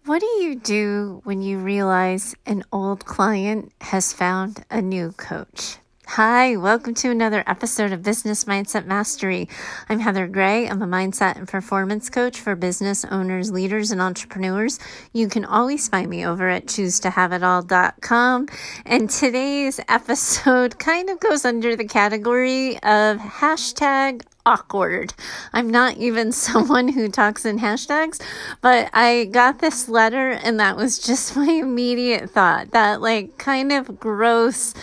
What do you do when you realize an old client has found a new coach? Hi, welcome to another episode of Business Mindset Mastery. I'm Heather Gray. I'm a mindset and performance coach for business owners, leaders, and entrepreneurs. You can always find me over at choosetohaveitall.com. And today's episode kind of goes under the category of hashtag awkward. I'm not even someone who talks in hashtags, but I got this letter and that was just my immediate thought. That kind of gross,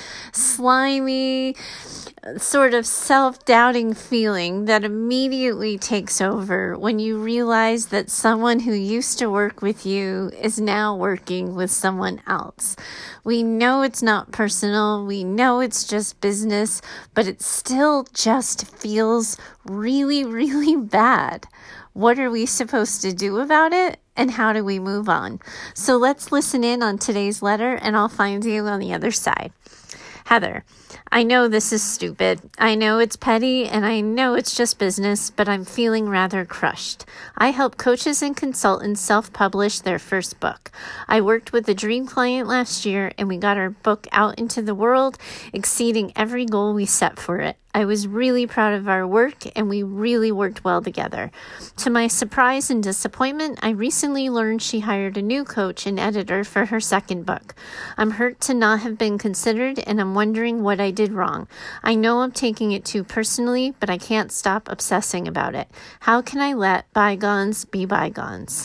slimy, sort of self-doubting feeling that immediately takes over when you realize that someone who used to work with you is now working with someone else. We know it's not personal. We know it's just business, but it still just feels really, really bad. What are we supposed to do about it? And how do we move on? So let's listen in on today's letter and I'll find you on the other side. Heather, I know this is stupid. I know it's petty and I know it's just business, but I'm feeling rather crushed. I help coaches and consultants self-publish their first book. I worked with a dream client last year and we got our book out into the world, exceeding every goal we set for it. I was really proud of our work and we really worked well together. To my surprise and disappointment, I recently learned she hired a new coach and editor for her second book. I'm hurt to not have been considered and I'm wondering what I did wrong. I know I'm taking it too personally, but I can't stop obsessing about it. How can I let bygones be bygones?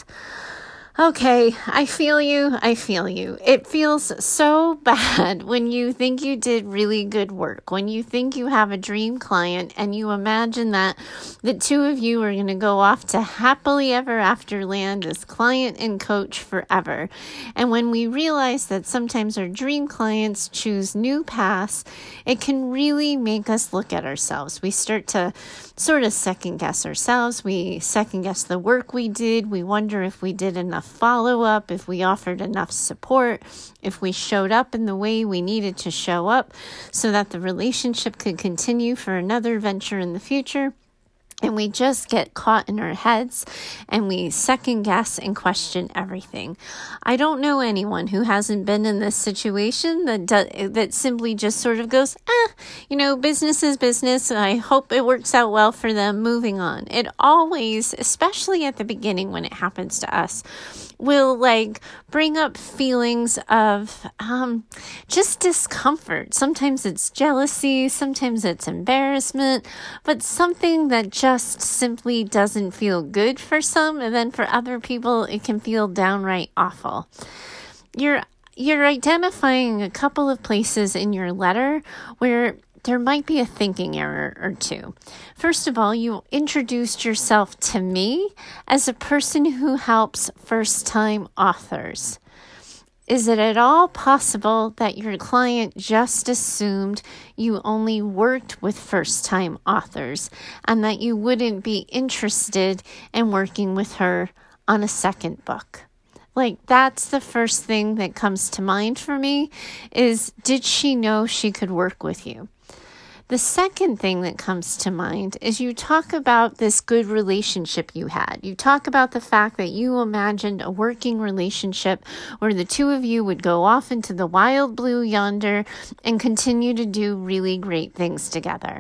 Okay, I feel you. It feels so bad when you think you did really good work, when you think you have a dream client and you imagine that the two of you are going to go off to happily ever after land as client and coach forever. And when we realize that sometimes our dream clients choose new paths, it can really make us look at ourselves. We start to sort of second guess ourselves. We second guess the work we did. We wonder if we did enough follow-up, if we offered enough support, if we showed up in the way we needed to show up so that the relationship could continue for another venture in the future. And we just get caught in our heads and we second guess and question everything. I don't know anyone who hasn't been in this situation that simply just sort of goes, business is business. I hope it works out well for them. Moving on. It always, especially at the beginning when it happens to us, will bring up feelings of just discomfort. Sometimes it's jealousy, sometimes it's embarrassment, but something that just simply doesn't feel good for some, and then for other people it can feel downright awful. You're identifying a couple of places in your letter where there might be a thinking error or two. First of all, you introduced yourself to me as a person who helps first-time authors. Is it at all possible that your client just assumed you only worked with first-time authors and that you wouldn't be interested in working with her on a second book? That's the first thing that comes to mind for me is, did she know she could work with you? The second thing that comes to mind is you talk about this good relationship you had. You talk about the fact that you imagined a working relationship where the two of you would go off into the wild blue yonder and continue to do really great things together.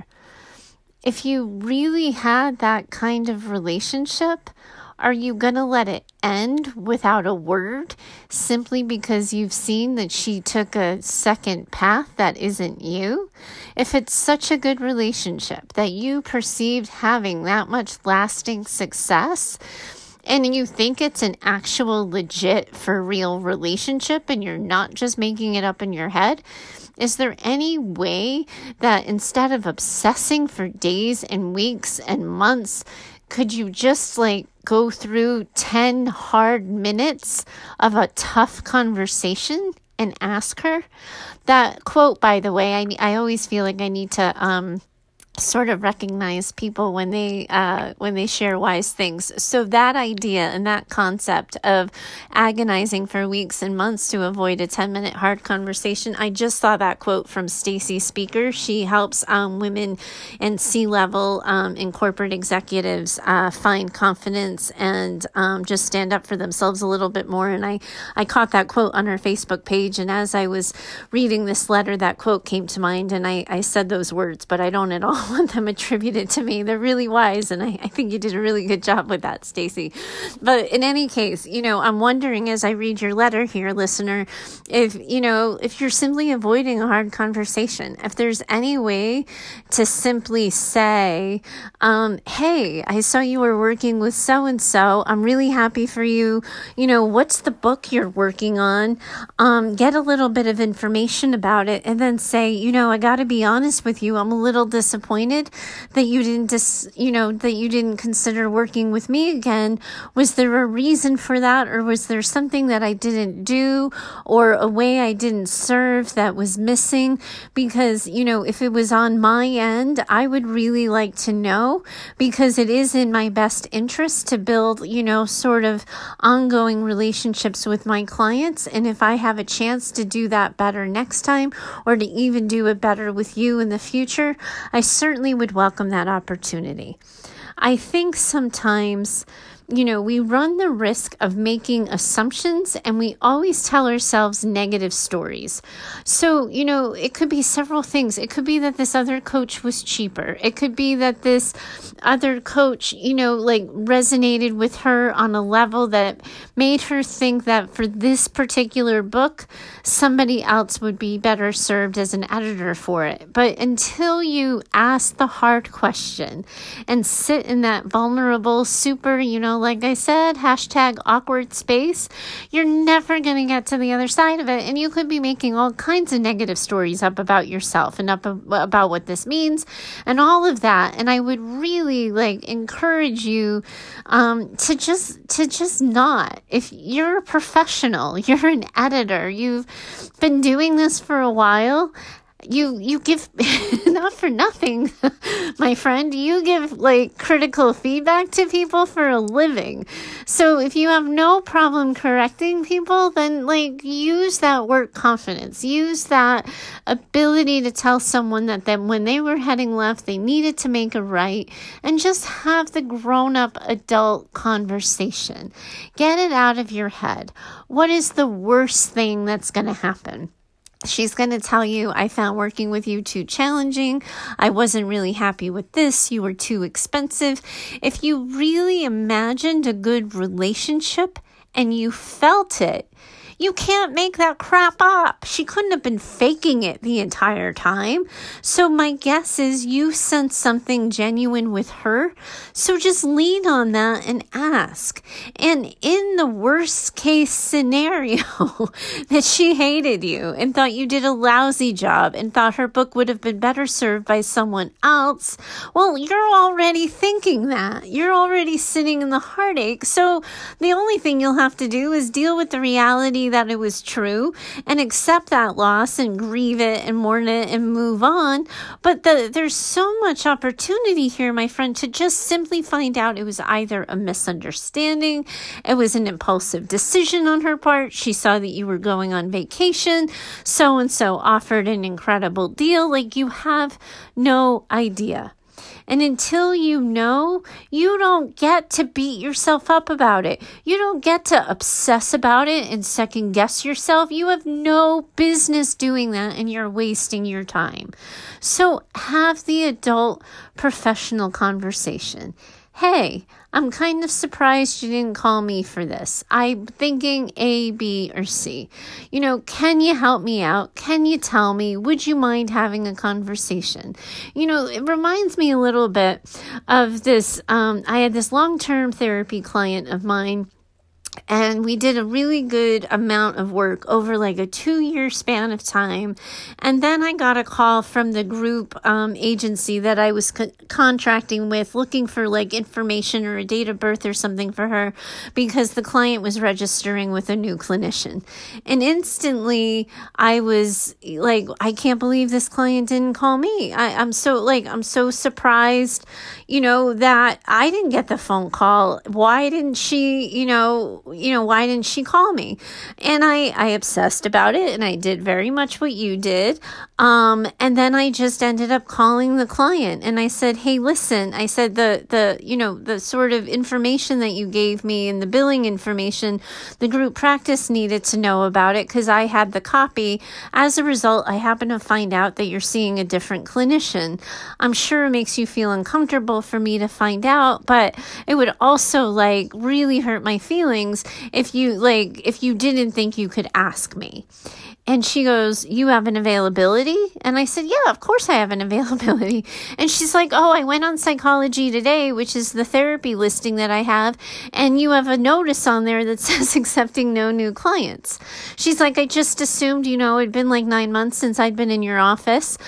If you really had that kind of relationship, are you going to let it end without a word simply because you've seen that she took a second path that isn't you? If it's such a good relationship that you perceived having that much lasting success, and you think it's an actual legit for real relationship and you're not just making it up in your head, is there any way that instead of obsessing for days and weeks and months, could you just go through 10 hard minutes of a tough conversation and ask her? That quote, by the way, I always feel like I need to sort of recognize people when they share wise things. So that idea and that concept of agonizing for weeks and months to avoid a 10-minute hard conversation. I just saw that quote from Stacy Speaker. She helps women and C-level and corporate executives find confidence and just stand up for themselves a little bit more. And I caught that quote on her Facebook page. And as I was reading this letter, that quote came to mind, and I said those words, but I don't at all want them attributed to me. They're really wise, and I think you did a really good job with that, Stacy. But in any case, I'm wondering as I read your letter here, listener, if you're simply avoiding a hard conversation, if there's any way to simply say, hey, I saw you were working with so-and-so. I'm really happy for you. What's the book you're working on? Get a little bit of information about it, and then say, I got to be honest with you. I'm a little disappointed that you didn't consider working with me again. Was there a reason for that, or was there something that I didn't do, or a way I didn't serve that was missing? Because, if it was on my end, I would really like to know, because it is in my best interest to build, sort of ongoing relationships with my clients. And if I have a chance to do that better next time, or to even do it better with you in the future, I certainly would welcome that opportunity. I think sometimes, we run the risk of making assumptions, and we always tell ourselves negative stories. So, it could be several things. It could be that this other coach was cheaper. It could be that this other coach, resonated with her on a level that made her think that for this particular book, somebody else would be better served as an editor for it. But until you ask the hard question and sit in that vulnerable, super, like I said, #awkward space, you're never going to get to the other side of it. And you could be making all kinds of negative stories up about yourself and up about what this means and all of that. And I would really encourage you to just not. If you're a professional, you're an editor, you've been doing this for a while, you give, not for nothing, my friend, you give critical feedback to people for a living. So if you have no problem correcting people, then use that work confidence, use that ability to tell someone that when they were heading left, they needed to make a right, and just have the grown-up adult conversation. Get it out of your head. What is the worst thing that's going to happen? She's going to tell you, I found working with you too challenging. I wasn't really happy with this. You were too expensive. If you really imagined a good relationship and you felt it, you can't make that crap up. She couldn't have been faking it the entire time. So my guess is you sense something genuine with her. So just lean on that and ask. And in the worst case scenario that she hated you and thought you did a lousy job and thought her book would have been better served by someone else, well, you're already thinking that. You're already sitting in the heartache. So the only thing you'll have to do is deal with the reality that it was true and accept that loss and grieve it and mourn it and move on. But there's so much opportunity here, my friend, to just simply find out it was either a misunderstanding, it was an impulsive decision on her part, she saw that you were going on vacation, so-and-so offered an incredible deal. You have no idea. And until you know, you don't get to beat yourself up about it. You don't get to obsess about it and second guess yourself. You have no business doing that, and you're wasting your time. So have the adult professional conversation. Hey, I'm kind of surprised you didn't call me for this. I'm thinking A, B, or C. Can you help me out? Can you tell me? Would you mind having a conversation? It reminds me a little bit of this. I had this long-term therapy client of mine. And we did a really good amount of work over like a 2-year span of time. And then I got a call from the group agency that I was contracting with, looking for like information or a date of birth or something for her, because the client was registering with a new clinician. And instantly I was like, I can't believe this client didn't call me. I'm so surprised, that I didn't get the phone call. Why didn't she, why didn't she call me? And I obsessed about it, and I did very much what you did. And then I just ended up calling the client, and I said, hey, listen, I said, the sort of information that you gave me and the billing information, the group practice needed to know about it because I had the copy. As a result, I happen to find out that you're seeing a different clinician. I'm sure it makes you feel uncomfortable for me to find out, but it would also really hurt my feelings if you didn't think you could ask me. And she goes, you have an availability? And I said, yeah, of course I have an availability. And she's like, oh, I went on Psychology Today, which is the therapy listing that I have, and you have a notice on there that says accepting no new clients. She's like, I just assumed, it'd been like 9 months since I'd been in your office.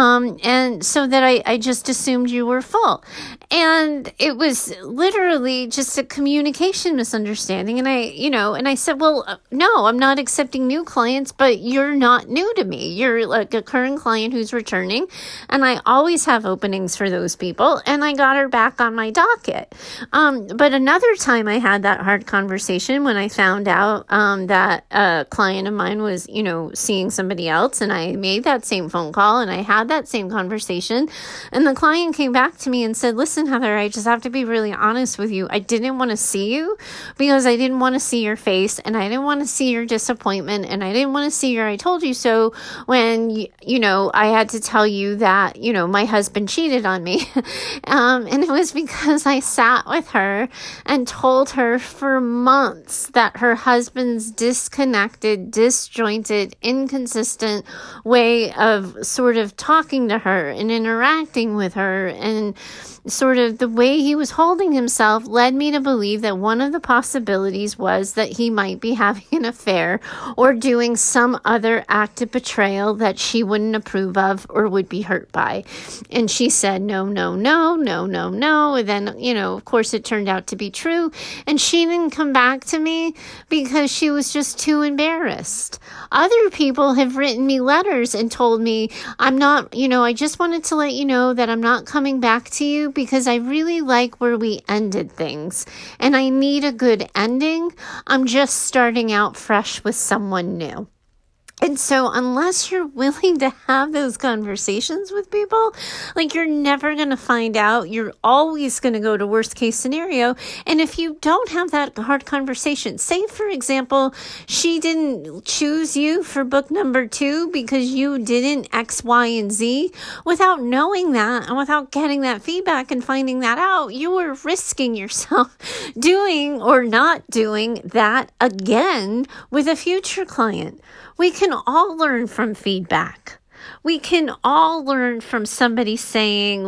And so that I just assumed you were full. And it was literally just a communication misunderstanding. And I said, well, no, I'm not accepting new clients, but you're not new to me. You're like a current client who's returning, and I always have openings for those people, and I got her back on my docket. But another time I had that hard conversation when I found out that a client of mine was, seeing somebody else, and I made that same phone call, and I had that same conversation, and the client came back to me and said, listen, Heather, I just have to be really honest with you. I didn't want to see you because I didn't want to see your face, and I didn't want to see your disappointment, and I didn't want to see your I told you so when, I had to tell you that, my husband cheated on me. And it was because I sat with her and told her for months that her husband's disconnected, disjointed, inconsistent way of sort of talking to her and interacting with her and sort of the way he was holding himself led me to believe that one of the possibilities was that he might be having an affair or doing some other act of betrayal that she wouldn't approve of or would be hurt by. And she said, no, no, no, no, no, no. And then, of course it turned out to be true. And she didn't come back to me because she was just too embarrassed. Other people have written me letters and told me, I'm not, I just wanted to let you know that I'm not coming back to you because I really like where we ended things and I need a good ending. I'm just starting out fresh with someone new. And so unless you're willing to have those conversations with people, you're never going to find out. You're always going to go to worst case scenario. And if you don't have that hard conversation, say, for example, she didn't choose you for book number 2 because you didn't X, Y, and Z. Without knowing that and without getting that feedback and finding that out, you were risking yourself doing or not doing that again with a future client. We can all learn from feedback. We can all learn from somebody saying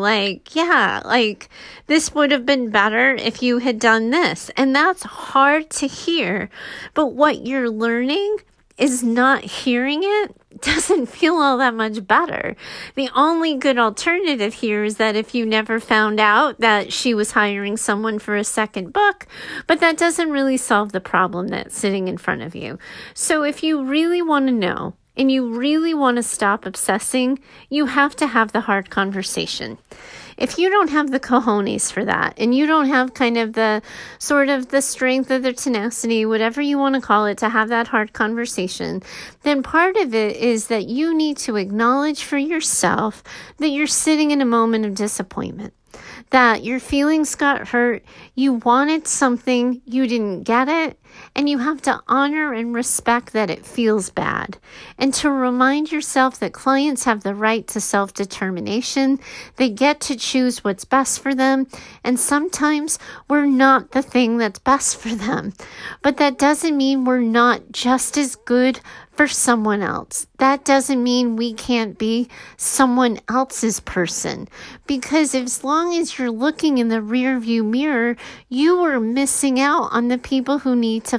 this would have been better if you had done this. And that's hard to hear. But what you're learning is not hearing it doesn't feel all that much better. The only good alternative here is that if you never found out that she was hiring someone for a second book, but that doesn't really solve the problem that's sitting in front of you. So if you really want to know and you really want to stop obsessing, you have to have the hard conversation. If you don't have the cojones for that, and you don't have kind of the sort of the strength or the tenacity, whatever you want to call it, to have that hard conversation, then part of it is that you need to acknowledge for yourself that you're sitting in a moment of disappointment, that your feelings got hurt, you wanted something, you didn't get it, and you have to honor and respect that it feels bad. And to remind yourself that clients have the right to self-determination, they get to choose what's best for them, and sometimes we're not the thing that's best for them. But that doesn't mean we're not just as good for someone else. That doesn't mean we can't be someone else's person. Because as long as you're looking in the rear view mirror, you are missing out on the people who need to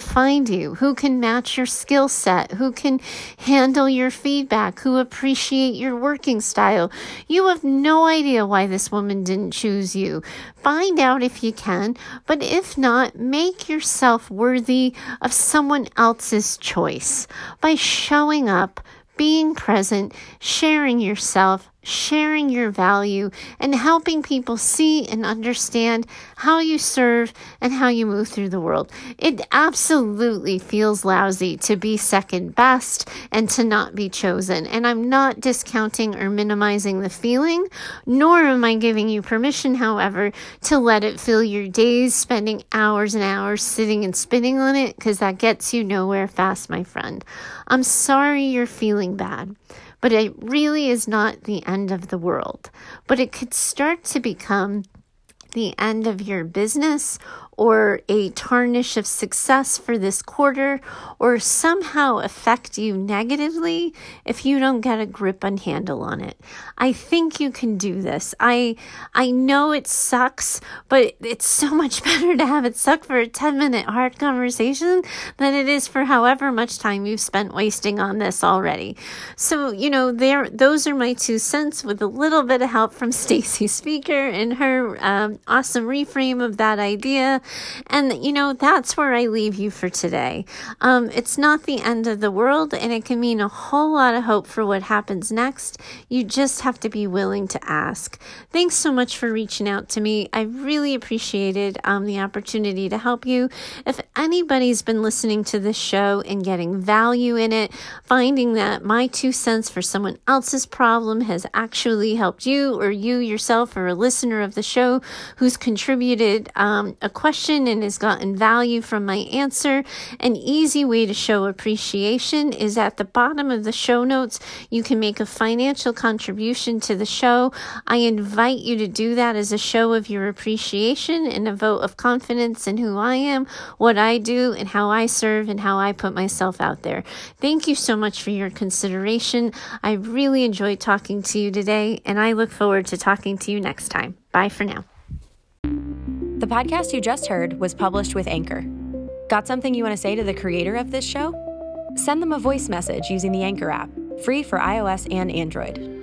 find you, who can match your skill set, who can handle your feedback, who appreciate your working style. You have no idea why this woman didn't choose you. Find out if you can, but if not, make yourself worthy of someone else's choice by showing up, being present, sharing yourself, sharing your value, and helping people see and understand how you serve and how you move through the world. It absolutely feels lousy to be second best and to not be chosen. And I'm not discounting or minimizing the feeling, nor am I giving you permission, however, to let it fill your days, spending hours and hours sitting and spinning on it, because that gets you nowhere fast, my friend. I'm sorry you're feeling bad. But it really is not the end of the world. But it could start to become the end of your business, or a tarnish of success for this quarter, or somehow affect you negatively if you don't get a grip and handle on it. I think you can do this. I know it sucks, but it's so much better to have it suck for a 10-minute hard conversation than it is for however much time you've spent wasting on this already. So, those are my 2 cents, with a little bit of help from Stacy Speaker and her awesome reframe of that idea. And, that's where I leave you for today. It's not the end of the world, and it can mean a whole lot of hope for what happens next. You just have to be willing to ask. Thanks so much for reaching out to me. I really appreciated the opportunity to help you. If anybody's been listening to this show and getting value in it, finding that my 2 cents for someone else's problem has actually helped you, or you yourself or a listener of the show who's contributed a question and has gotten value from my answer, an easy way to show appreciation is at the bottom of the show notes. You can make a financial contribution to the show. I invite you to do that as a show of your appreciation and a vote of confidence in who I am, what I do, and how I serve, and how I put myself out there. Thank you so much for your consideration. I really enjoyed talking to you today, and I look forward to talking to you next time. Bye for now. The podcast you just heard was published with Anchor. Got something you want to say to the creator of this show? Send them a voice message using the Anchor app, free for iOS and Android.